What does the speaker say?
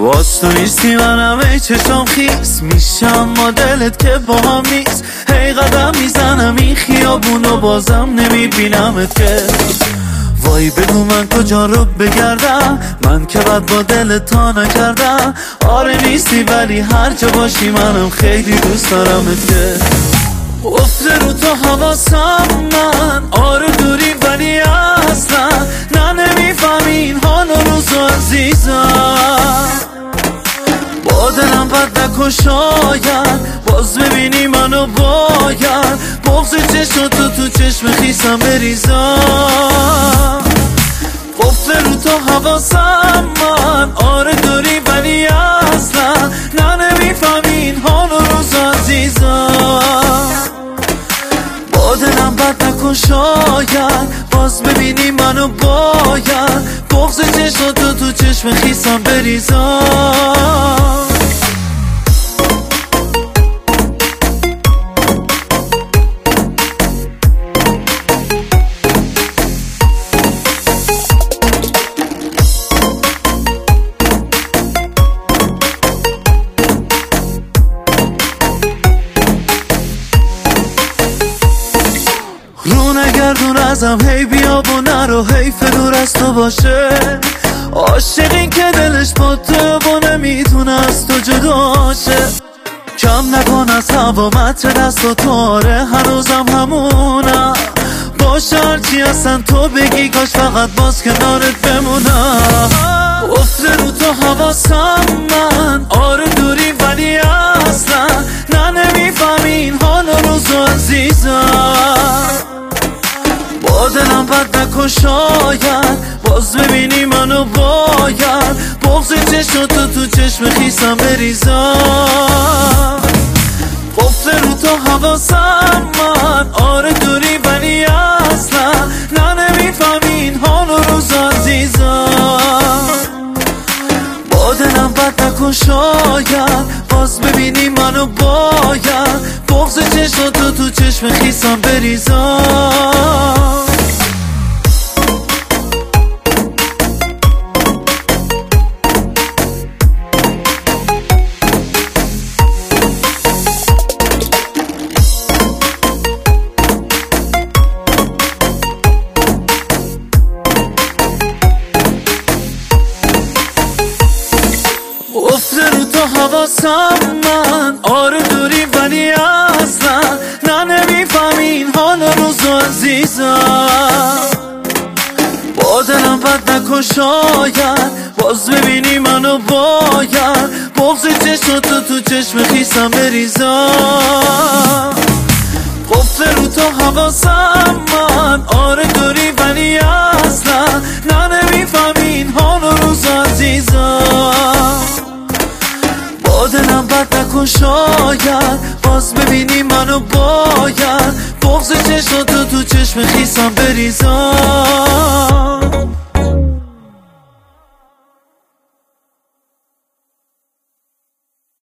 باز تو نیستی منم ای چشم خیس میشم ما دلت که با هم نیست. هی قدم میزنم این خیابونو بازم نمیبینمت که. وای بگو من کجا رو بگردم، من که بد با دلت تا نکردم. آره نیستی ولی هر جا باشی منم خیلی دوست دارمت که. افته رو تو حواسم من، آره دوری ولی اصلا نه نمیفهمین حال و روزو عزیزم. با دلم بد نکن شاید باز ببینی منو باید بغض چشم تو چشم خیسم بریزم. افته رو تو حواسم من، آره دوری ولی اصلا نه نمیفهمین حال و روزو عزیزم. با دلم بد نکن شاید باز ببینی منو باید بغض چشم تو چشم خیسم بریزم. رو نگردون ازم هی بیا و نرو، حیف دور از تو باشه. عاشقین که دلش با تو و نمیتونه از تو جدا شه. کم نکن از هوا متر دست و تاره هنوزم همونم. باشه هرچی هستن تو بگی کاش فقط باز کنارت بمونم. افته رو تو حواسم من، آره دوری ولی اصلا نه نمیفهمین حال و روزو عزیزم. با دلم بد نکن شاید باز ببینی منو باید بغض چشم تو چشم خیسم بریزم. افته رو تو حواسم من، آره دوری ولی اصلا نه نمیفهمین حال و روز عزیزم. با دلم بد نکن شاید باز ببینی منو باید بغض چشم تو چشم خیسم بریزم. افته رو تو حواسم من، آره دوری ولی اصلا نه نمیفهمین حال روزو عزیزم. با دلم بد نکن شاید باز ببینی منو باید بغض چشم تو چشم خیسم بریزم. افته رو تو حواسم من، آره دوری ولی اصلا نه نمیفهمین حال روزو عزیزم. با دلم بد نکن شاید باز ببینی منو باید بغض چشم تو چشم خیسم بریزم.